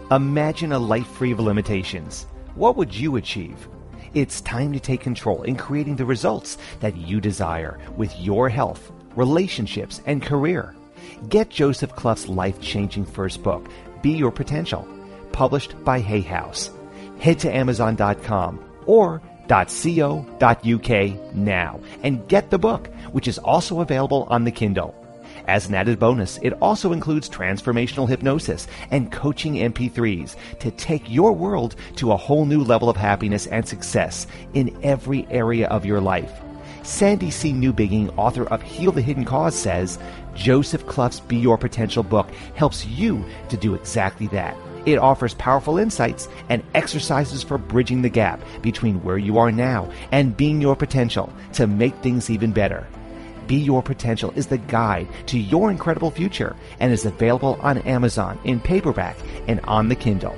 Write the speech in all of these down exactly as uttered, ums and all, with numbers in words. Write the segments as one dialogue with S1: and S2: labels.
S1: Imagine a life free of limitations. What would you achieve? It's time to take control in creating the results that you desire with your health, relationships, and career. Get Joseph Clough's life-changing first book, Be Your Potential, published by Hay House. Head to amazon dot com or .co dot uk now and get the book, which is also available on the Kindle. As an added bonus, it also includes transformational hypnosis and coaching M P threes to take your world to a whole new level of happiness and success in every area of your life. Sandy C. Newbigging, author of Heal the Hidden Cause, says, Joseph Clough's Be Your Potential book helps you to do exactly that. It offers powerful insights and exercises for bridging the gap between where you are now and being your potential to make things even better. Be Your Potential is the guide to your incredible future and is available on Amazon in paperback and on the Kindle.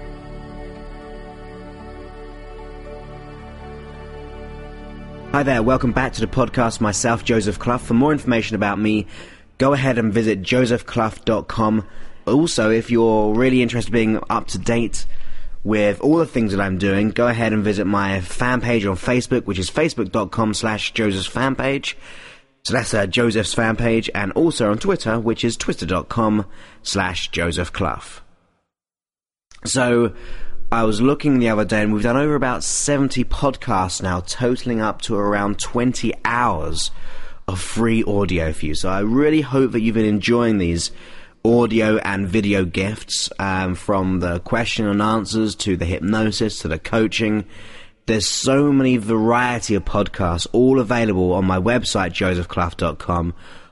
S2: Hi there, welcome back to the podcast, myself, Joseph Clough. For more information about me, go ahead and visit joseph clough dot com. Also, if you're really interested in being up to date with all the things that I'm doing, go ahead and visit my fan page on Facebook, which is facebook dot com slash Joseph's fan page. So that's uh, Joseph's fan page, and also on Twitter, which is twitter dot com slash Joseph Clough. So I was looking the other day, and we've done over about seventy podcasts now, totaling up to around twenty hours of free audio for you. So I really hope that you've been enjoying these audio and video gifts, um, from the question and answers to the hypnosis to the coaching. There's so many variety of podcasts, all available on my website, joseph clough dot com,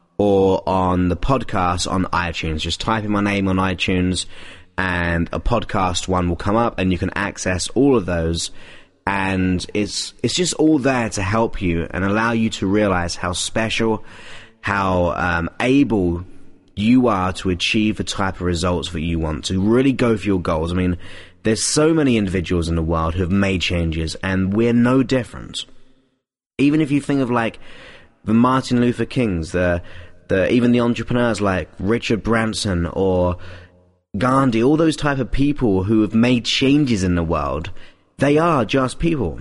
S2: or on the podcast on iTunes. Just type in my name on iTunes, and a podcast one will come up, and you can access all of those. And it's it's just all there to help you and allow you to realize how special, how um, able you are to achieve the type of results that you want, to really go for your goals. I mean, there's so many individuals in the world who have made changes, and we're no different. Even if you think of like the Martin Luther Kings, the the even the entrepreneurs like Richard Branson or Gandhi, all those type of people who have made changes in the world, they are just people.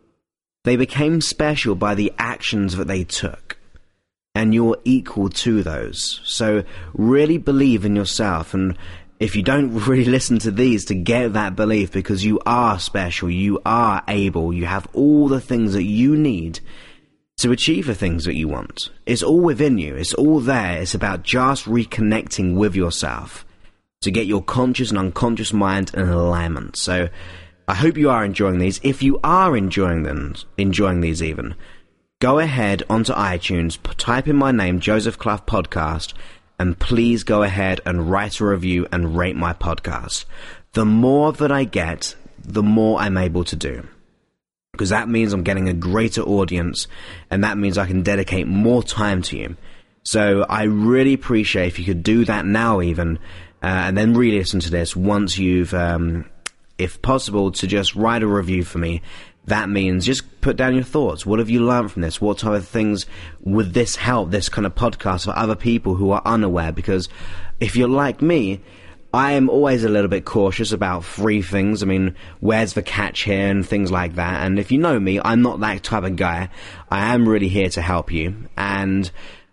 S2: They became special by the actions that they took, and you're equal to those. So really believe in yourself, and if you don't really listen to these, to get that belief, because you are special, you are able, you have all the things that you need to achieve the things that you want. It's all within you. It's all there. It's about just reconnecting with yourself to get your conscious and unconscious mind in alignment. So I hope you are enjoying these. If you are enjoying them, enjoying these even, go ahead onto iTunes, type in my name, Joseph Clough Podcast, and please go ahead and write a review and rate my podcast. The more that I get, the more I'm able to do, because that means I'm getting a greater audience, and that means I can dedicate more time to you. So I really appreciate if you could do that now even, uh, and then re-listen to this once you've, um, if possible, to just write a review for me. That means just put down your thoughts. What have you learned from this? What type of things would this help, this kind of podcast, for other people who are unaware? Because if you're like me, I am always a little bit cautious about free things. I mean, where's the catch here and things like that. And if you know me, I'm not that type of guy. I am really here to help you. And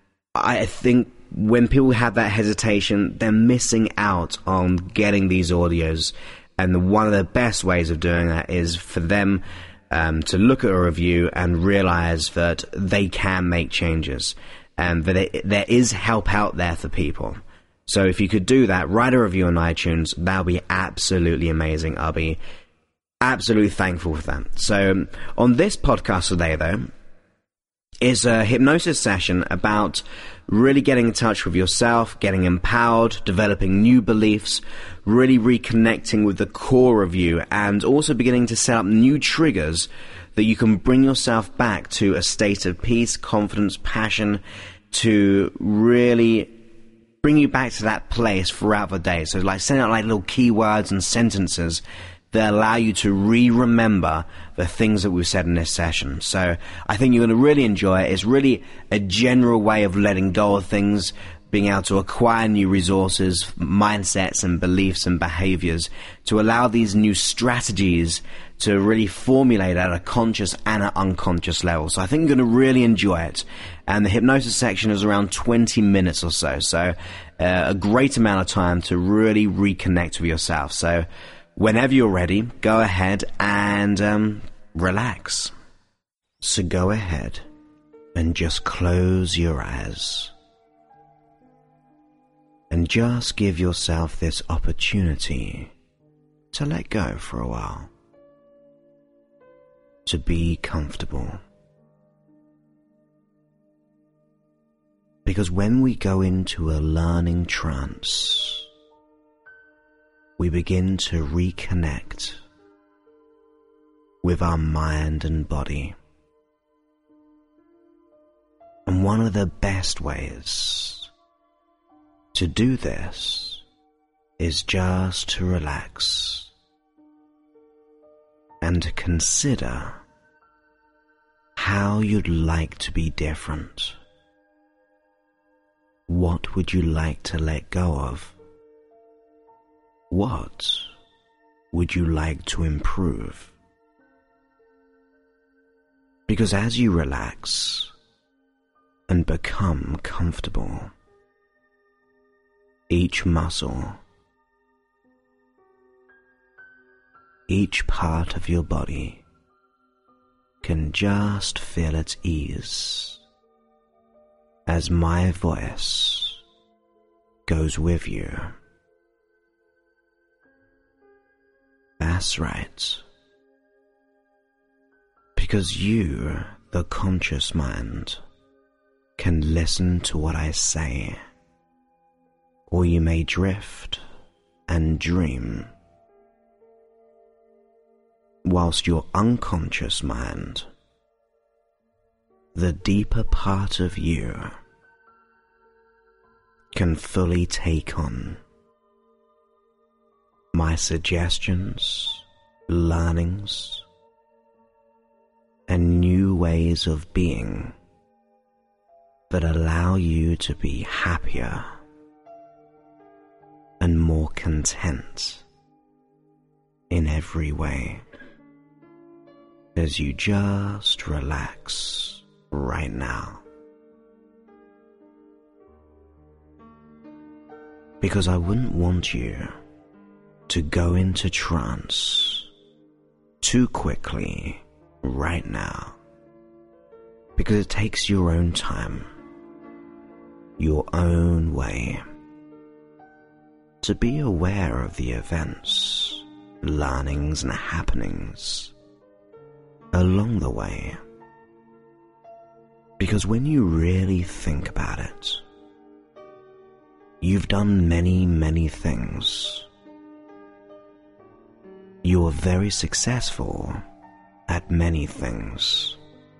S2: I think when people have that hesitation, they're missing out on getting these audios. And one of the best ways of doing that is for them Um, to look at a review and realize that they can make changes, and that it, there is help out there for people. So if you could do that, write a review on iTunes, that would be absolutely amazing. I'll be absolutely thankful for that. So on this podcast today, though, is a hypnosis session about really getting in touch with yourself, getting empowered, developing new beliefs, really reconnecting with the core of you, and also beginning to set up new triggers that you can bring yourself back to a state of peace, confidence, passion, to really bring you back to that place throughout the day. So like sending out like little keywords and sentences that allow you to re-remember the things that we've said in this session. So I think you're going to really enjoy it. It's really a general way of letting go of things, being able to acquire new resources, mindsets and beliefs and behaviors to allow these new strategies to really formulate at a conscious and an unconscious level. So I think you're going to really enjoy it. And the hypnosis section is around twenty minutes or so. So uh, a great amount of time to really reconnect with yourself. So whenever you're ready, go ahead and um, relax. So go ahead and just close your eyes. And just give yourself this opportunity to let go for a while. To be comfortable. Because when we go into a learning trance, we begin to reconnect with our mind and body. And one of the best ways to do this is just to relax and to consider how you'd like to be different. What would you like to let go of? What would you like to improve? Because as you relax and become comfortable, each muscle, each part of your body can just feel at ease as my voice goes with you. That's right. Because you, the conscious mind, can listen to what I say. Or you may drift and dream, whilst your unconscious mind, the deeper part of you, can fully take on my suggestions, learnings, and new ways of being that allow you to be happier and more content in every way as you just relax right now. Because I wouldn't want you to go into trance too quickly right now, because it takes your own time, your own way, to be aware of the events, learnings and happenings along the way. Because when you really think about it, you've done many, many things. You're very successful at many things.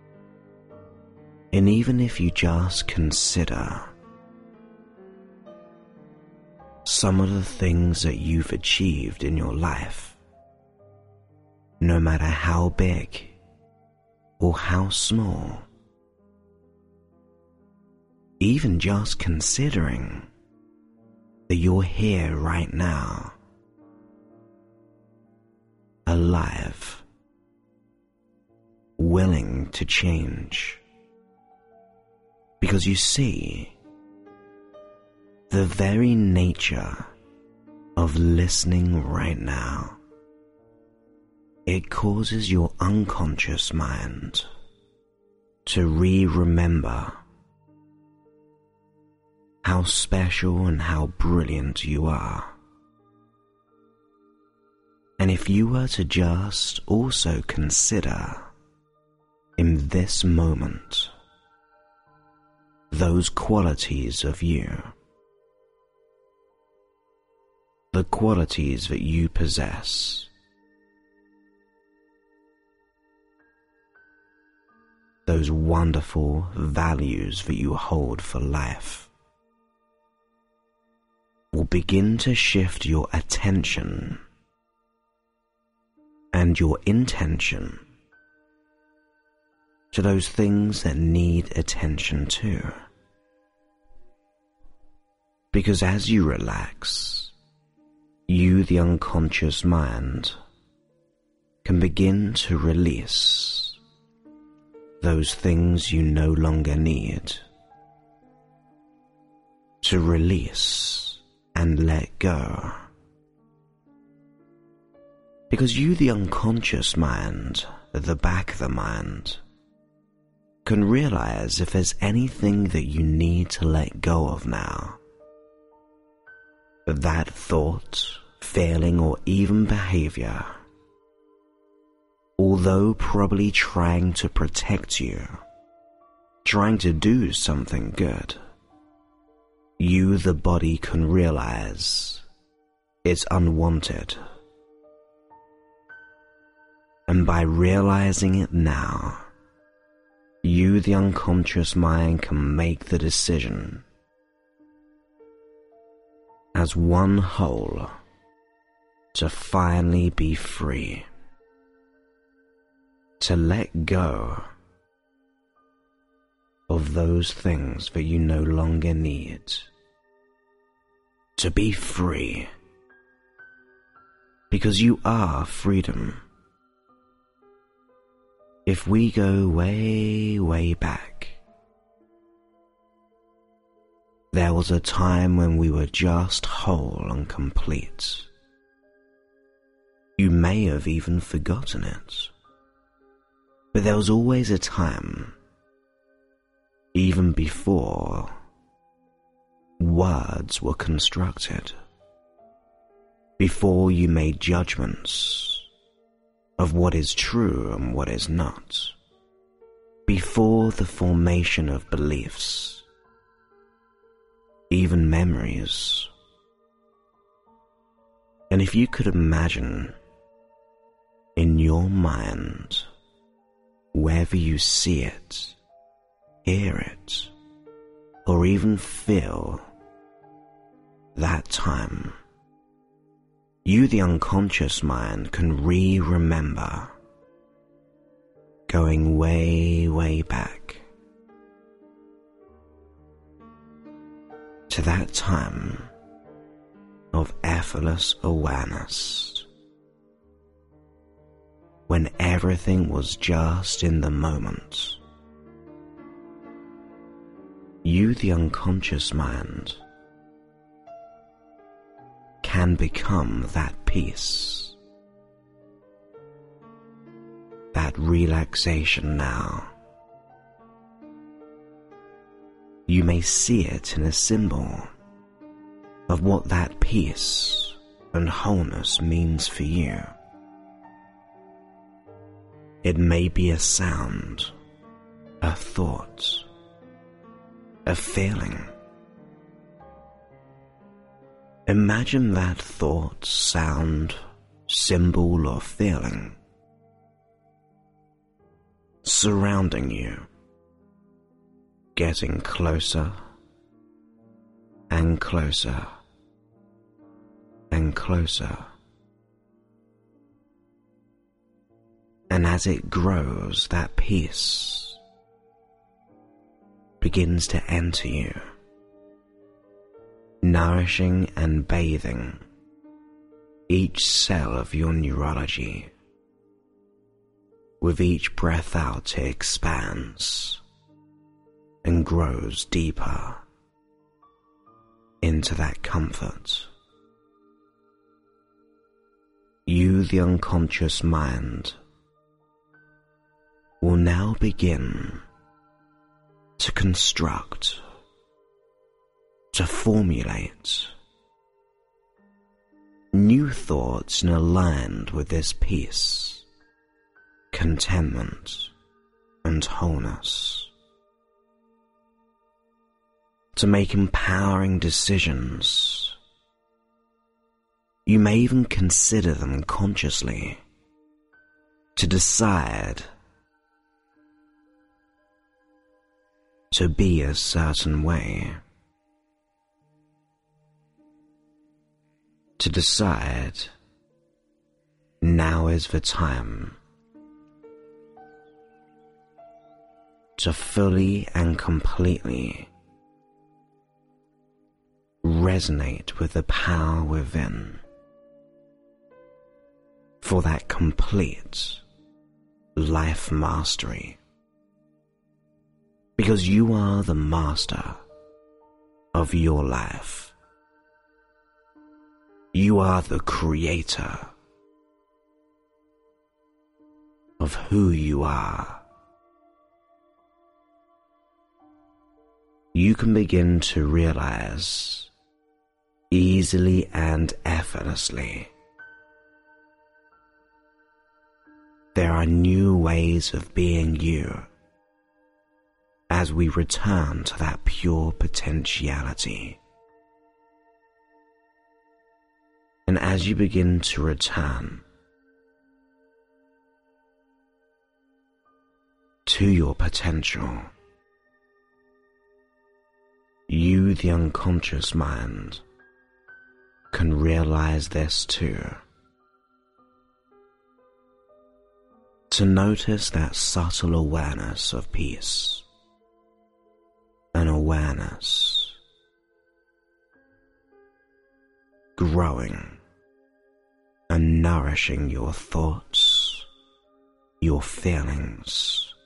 S2: And even if you just consider some of the things that you've achieved in your life, no matter how big or how small, even just considering that you're here right now, alive, willing to change. Because you see, the very nature of listening right now, it causes your unconscious mind to re-remember how special and how brilliant you are. And if you were to just also consider in this moment those qualities of you, the qualities that you possess, those wonderful values that you hold for life, will begin to shift your attention and your intention to those things that need attention too. Because as you relax, you, the unconscious mind, can begin to release those things you no longer need. To release and let go. Because you, the unconscious mind, at the back of the mind, can realize if there's anything that you need to let go of now. That thought, feeling, or even behavior, although probably trying to protect you, trying to do something good, you, the body, can realize it's unwanted. And by realizing it now, you, the unconscious mind, can make the decision as one whole to finally be free, to let go of those things that you no longer need, to be free, because you are freedom. If we go way, way back, there was a time when we were just whole and complete. You may have even forgotten it, but there was always a time, even before words were constructed, before you made judgments of what is true and what is not, before the formation of beliefs, even memories. And if you could imagine in your mind, wherever you see it, hear it, or even feel that time, you, the unconscious mind, can re-remember going way, way back to that time of effortless awareness, when everything was just in the moment. You, the unconscious mind, can become that peace, that relaxation now. You may see it in a symbol of what that peace and wholeness means for you. It may be a sound, a thought, a feeling. Imagine that thought, sound, symbol, or feeling surrounding you, getting closer and closer and closer. And as it grows, that peace begins to enter you, nourishing and bathing each cell of your neurology. With each breath out, it expands and grows deeper into that comfort. You, the unconscious mind, will now begin to construct, to formulate new thoughts and aligned with this peace, contentment, and wholeness, to make empowering decisions. You may even consider them consciously, to decide to be a certain way, to decide now is the time to fully and completely resonate with the power within for that complete life mastery. Because you are the master of your life. You are the creator of who you are. You can begin to realize easily and effortlessly there are new ways of being you as we return to that pure potentiality. And as you begin to return to your potential, you, the unconscious mind, can realize this too. To notice that subtle awareness of peace, an awareness growing and nourishing your thoughts, your feelings.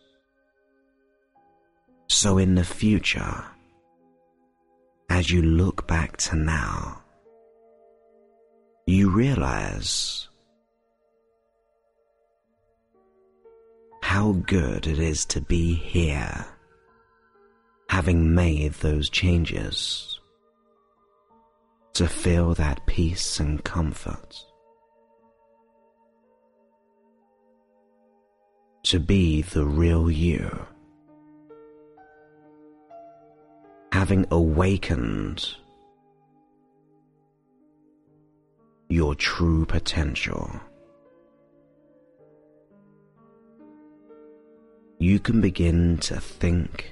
S2: So in the future, as you look back to now, you realize how good it is to be here, having made those changes, to feel that peace and comfort, to be the real you, having awakened your true potential. You can begin to think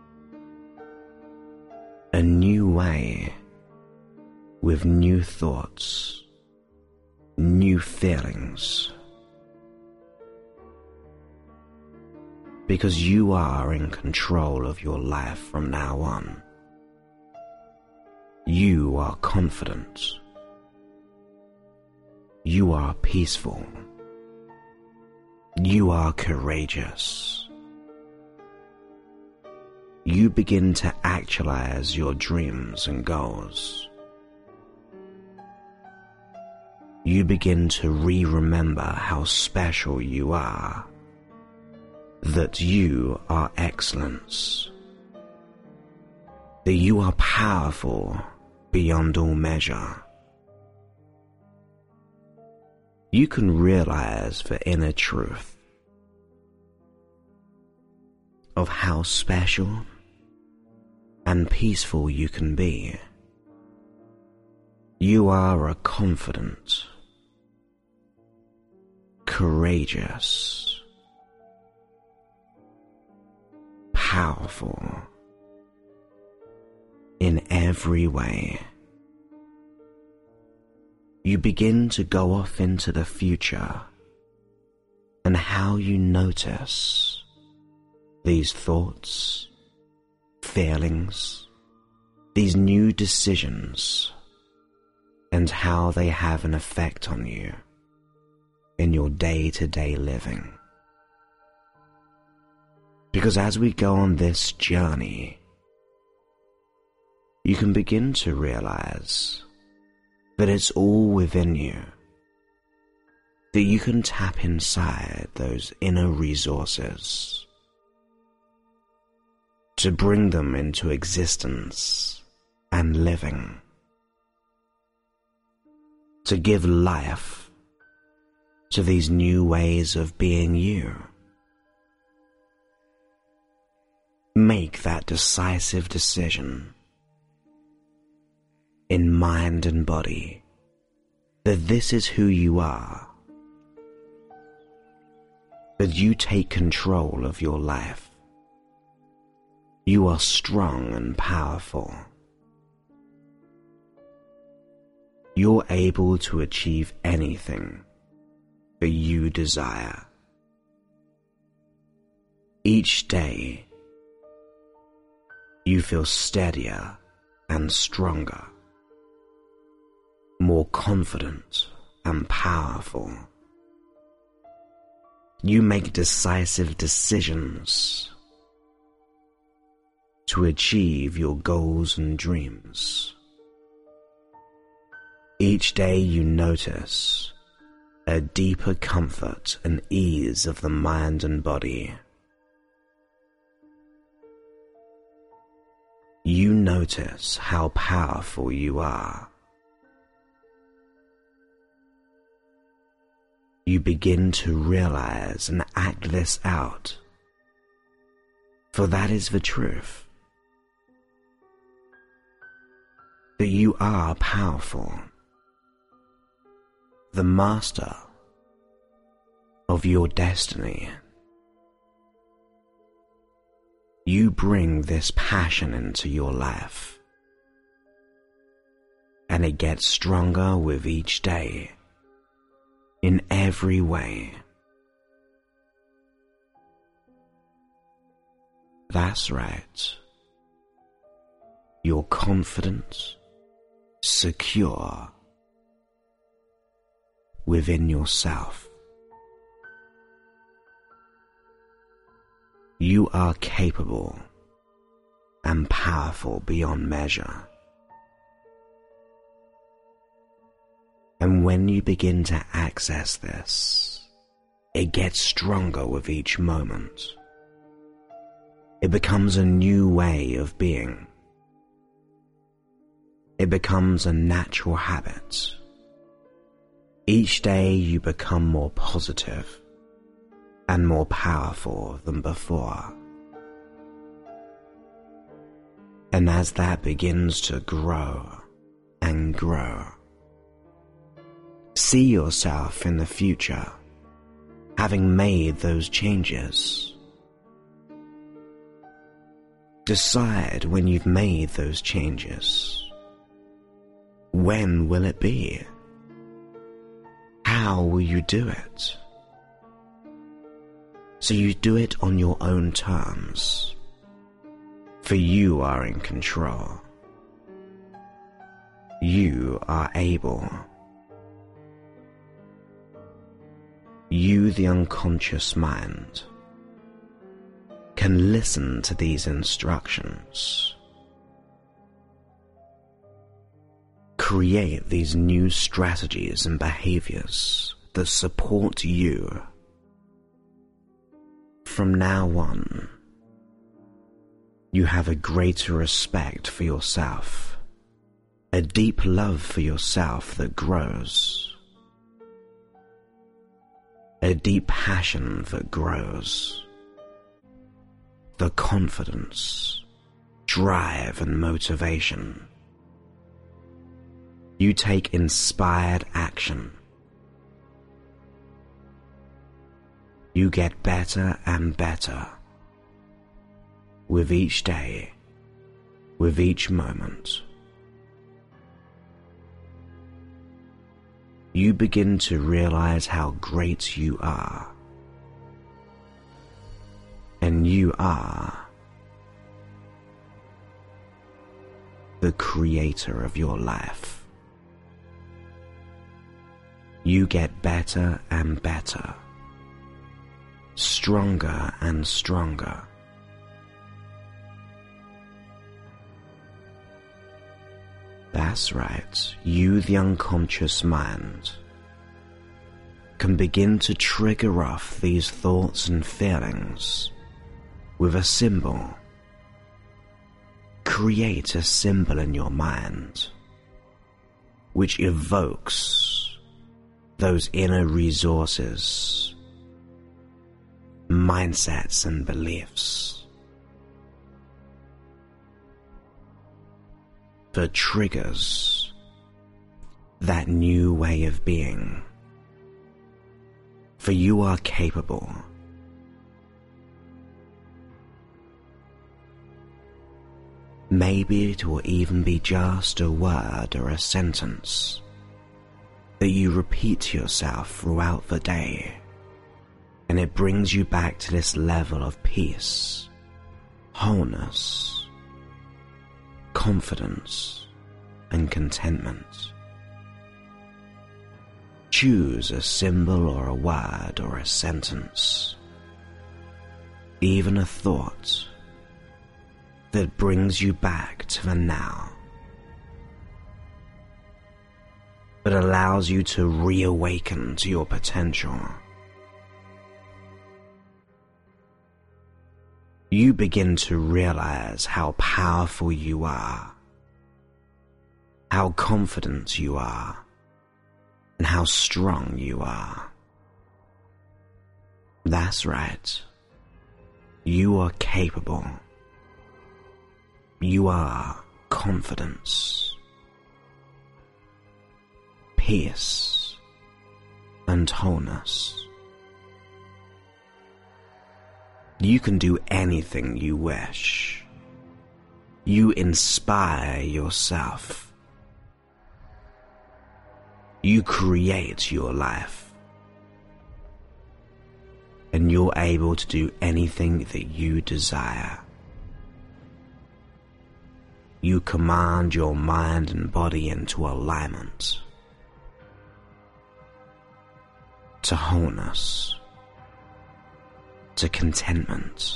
S2: a new way with new thoughts, new feelings, because you are in control of your life from now on. You are confident. You are peaceful. You are courageous. You begin to actualize your dreams and goals. You begin to re-remember how special you are, that you are excellence, that you are powerful beyond all measure. You can realize the inner truth of how special and peaceful you can be. You are a confident, courageous, powerful in every way. You begin to go off into the future, and how you notice these thoughts, feelings, these new decisions, and how they have an effect on you in your day-to-day living. Because as we go on this journey, you can begin to realize that it's all within you, that you can tap inside those inner resources to bring them into existence and living, to give life to these new ways of being you. Make that decisive decision in mind and body that this is who you are, that you take control of your life. You are strong and powerful. You're able to achieve anything that you desire. Each day, you feel steadier and stronger. more confident and powerful. You make decisive decisions to achieve your goals and dreams. Each day you notice a deeper comfort and ease of the mind and body. You notice how powerful you are. You begin to realize and act this out, for that is the truth, that you are powerful, the master of your destiny. You bring this passion into your life, and it gets stronger with each day, in every way. That's right. You're confident, secure within yourself. You are capable and powerful beyond measure. And when you begin to access this, it gets stronger with each moment. It becomes a new way of being. It becomes a natural habit. Each day you become more positive and more powerful than before. And as that begins to grow and grow, see yourself in the future having made those changes. Decide when you've made those changes. When will it be? How will you do it? So you do it on your own terms, for you are in control. You are able. You, the unconscious mind, can listen to these instructions. Create these new strategies and behaviors that support you. From now on, you have a greater respect for yourself, a deep love for yourself that grows, a deep passion that grows, the confidence, drive and motivation. You take inspired action. You get better and better with each day, with each moment. You begin to realize how great you are. And you are the creator of your life. You get better and better, stronger and stronger. That's right, you, the unconscious mind, can begin to trigger off these thoughts and feelings with a symbol. Create a symbol in your mind which evokes those inner resources, mindsets and beliefs, that triggers that new way of being. For you are capable. Maybe it will even be just a word or a sentence that you repeat to yourself throughout the day, and it brings you back to this level of peace, wholeness, confidence, and contentment. Choose a symbol or a word or a sentence, even a thought that brings you back to the now, but allows you to reawaken to your potential. You begin to realize how powerful you are, how confident you are, and how strong you are. That's right. You are capable. You are confidence, peace, and wholeness. You can do anything you wish. You inspire yourself. You create your life. And you're able to do anything that you desire. You command your mind and body into alignment, to wholeness, to contentment.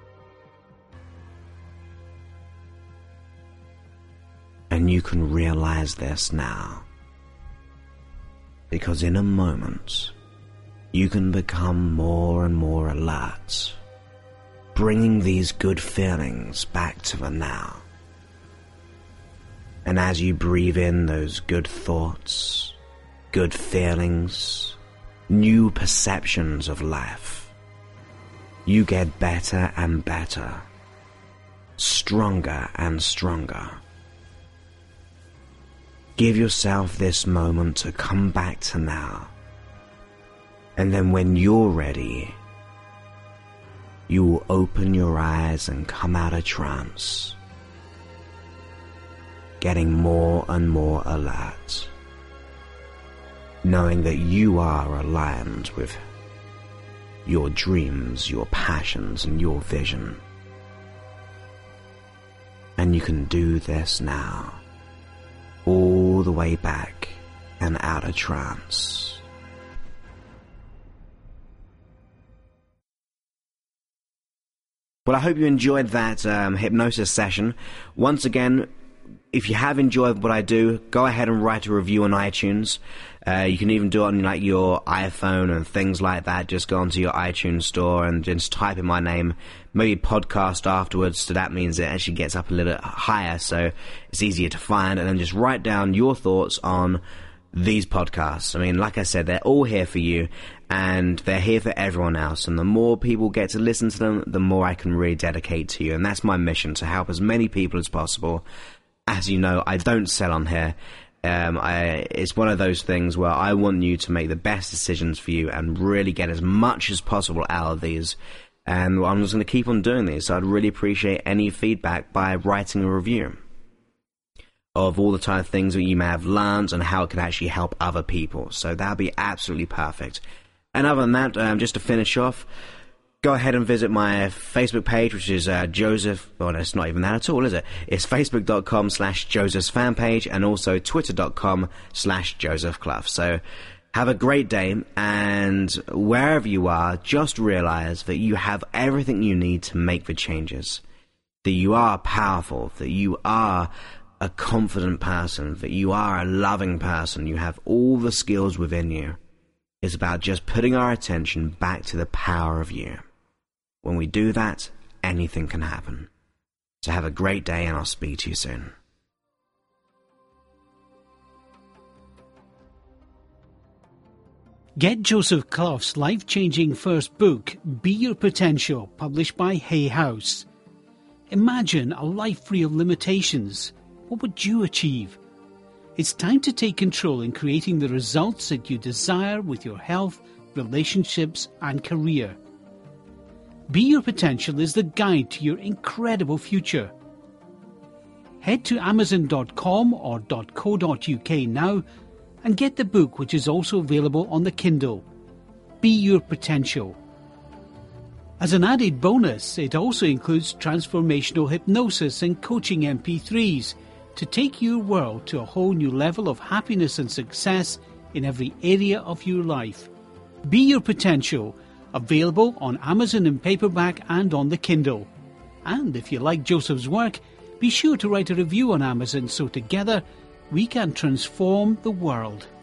S2: And you can realize this now, because in a moment, you can become more and more alert, bringing these good feelings back to the now. And as you breathe in those good thoughts, good feelings, new perceptions of life, you get better and better, stronger and stronger. Give yourself this moment to come back to now. And then when you're ready, you will open your eyes and come out of trance, getting more and more alert, knowing that you are aligned with your dreams, your passions, and your vision. And you can do this now, all the way back and out of trance. Well, I hope you enjoyed that um, hypnosis session. Once again, if you have enjoyed what I do, go ahead and write a review on iTunes. Uh, you can even do it on like your iPhone and things like that. Just go onto your iTunes store and just type in my name, maybe podcast afterwards, so that means it actually gets up a little higher, so it's easier to find, and then just write down your thoughts on these podcasts. I mean, like I said, they're all here for you, and they're here for everyone else, and the more people get to listen to them, the more I can really dedicate to you, and that's my mission, to help as many people as possible. As you know, I don't sell on here. Um, I, it's one of those things where I want you to make the best decisions for you and really get as much as possible out of these. And I'm just going to keep on doing these. So I'd really appreciate any feedback by writing a review of all the type of things that you may have learned and how it could actually help other people. So that would be absolutely perfect. And other than that, um, just to finish off, go ahead and visit my Facebook page, which is uh, Joseph. Well, it's not even that at all, is it? It's facebook.com slash Joseph's fan page, and also twitter.com slash Joseph Clough. So have a great day, and wherever you are, just realize that you have everything you need to make the changes. That you are powerful, that you are a confident person, that you are a loving person, you have all the skills within you. It's about just putting our attention back to the power of you. When we do that, anything can happen. So have a great day, and I'll speak to you soon.
S3: Get Joseph Clough's life-changing first book, Be Your Potential, published by Hay House. Imagine a life free of limitations. What would you achieve? It's time to take control in creating the results that you desire with your health, relationships, and career. Be Your Potential is the guide to your incredible future. Head to amazon dot com or .co.uk now and get the book, which is also available on the Kindle. Be Your Potential. As an added bonus, it also includes transformational hypnosis and coaching M P threes to take your world to a whole new level of happiness and success in every area of your life. Be Your Potential, available on Amazon in paperback and on the Kindle. And if you like Joseph's work, be sure to write a review on Amazon so together we can transform the world.